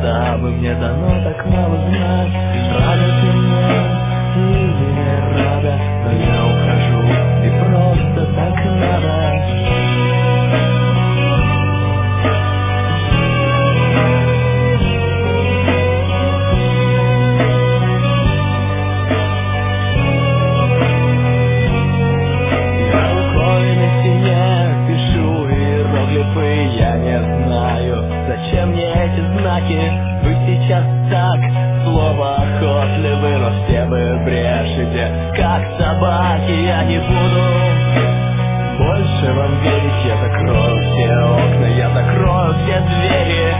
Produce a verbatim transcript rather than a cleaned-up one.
чтобы мне дано так мало знать. Рада ты мне или не рада, но я ухожу, и просто так надо. Я не знаю, зачем мне эти знаки. Вы сейчас так словоохотливы, но все вы брешете, как собаки. Я не буду больше вам верить. Я закрою все окна, я закрою все двери.